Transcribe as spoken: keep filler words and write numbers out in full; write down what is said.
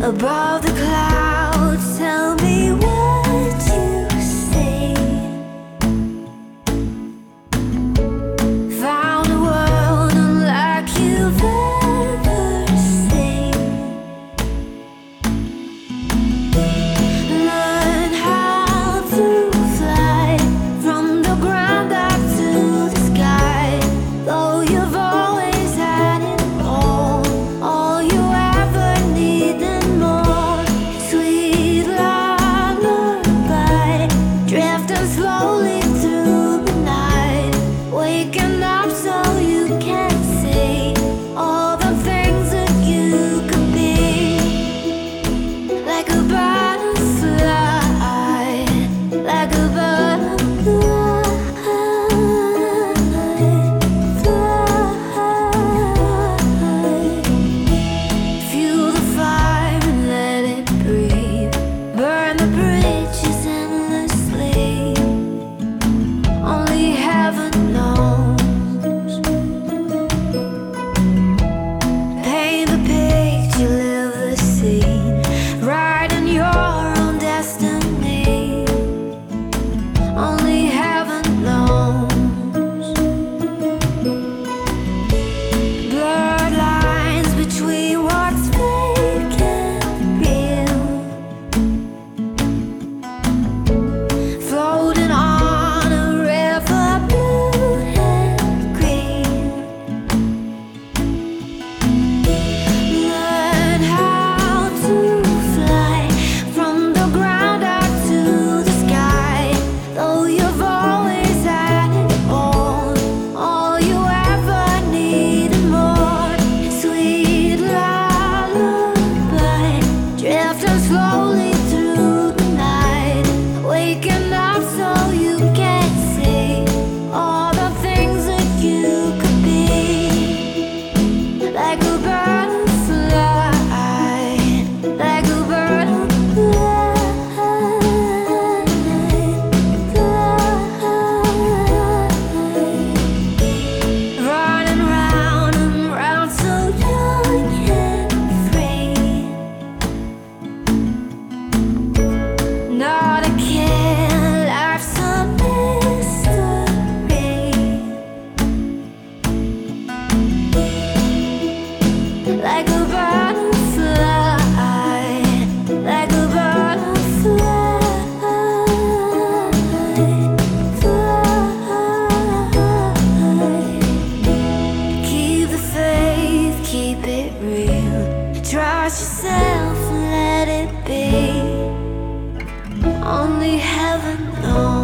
above the clouds. Tell me what you say. Found a world unlike you've ever seen. Learn how to fly from the ground up to the sky. Though you've always had it all, all you ever need and more. Sweet lullaby, drifting slowly through the night, waking up so you can see all the things that you could be. Like a butterfly, like a butterfly, fly. Fuel the fire and let it breathe. Burn the bridges endlessly. Only heaven knows. Paint the picture, live the scene. Writing your own destiny. Only heaven knows. Blurred lines between what's fake and real. Floating on a river blue and green. Learn how to fly from the ground up to the sky. Though you've always had it all, all you ever need and more. Sweet lullaby, drifting slowly through the night, waking up so you can see all the things that you could be. Like a butterfly, like a butterfly, fly. Running round and round so young and free. Not a care, life's a mystery. Like a butterfly, like a butterfly, fly. Keep the faith, keep it real. Trust yourself and let it be. Only heaven knows.